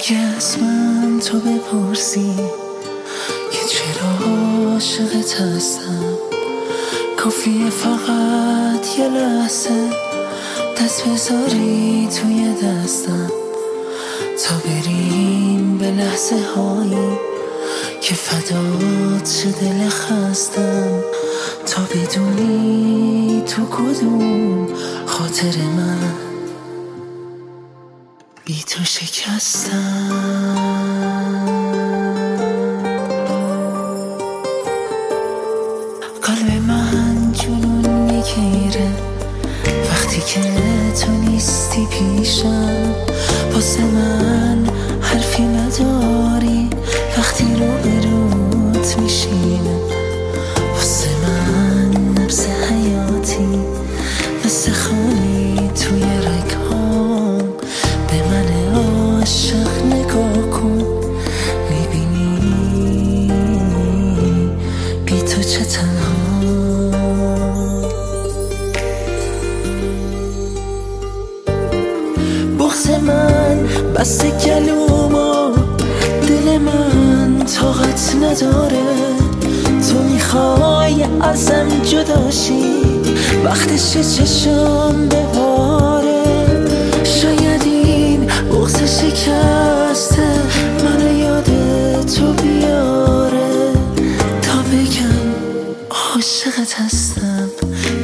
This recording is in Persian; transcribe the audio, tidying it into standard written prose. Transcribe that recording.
اگه از من تو بپرسی که چرا عاشقت هستم، کافیه فقط یه لحظه دست بذاری توی دستم تا بریم به لحظه هایی که فدات شه دل خستم، تا بدونی تو کدوم خاطر من بی تو شکستم. قلب من جنون میگیره وقتی که تو نیستی پیشم، واسه من حرفی نداری وقتی روبروت میشینم، واسه من نبض حیاتی مثل خالی توی رگهام، به من عاشق نگاه کن میبینی بی تو چه تنها. بغض من بسته گلومو، دل من طاقت نداره، تو میخوای ازم جداشی وقتش چشم بباره. شاید این بغض شکسته منو یاد تو بیاره تا بگم عاشقت هستم،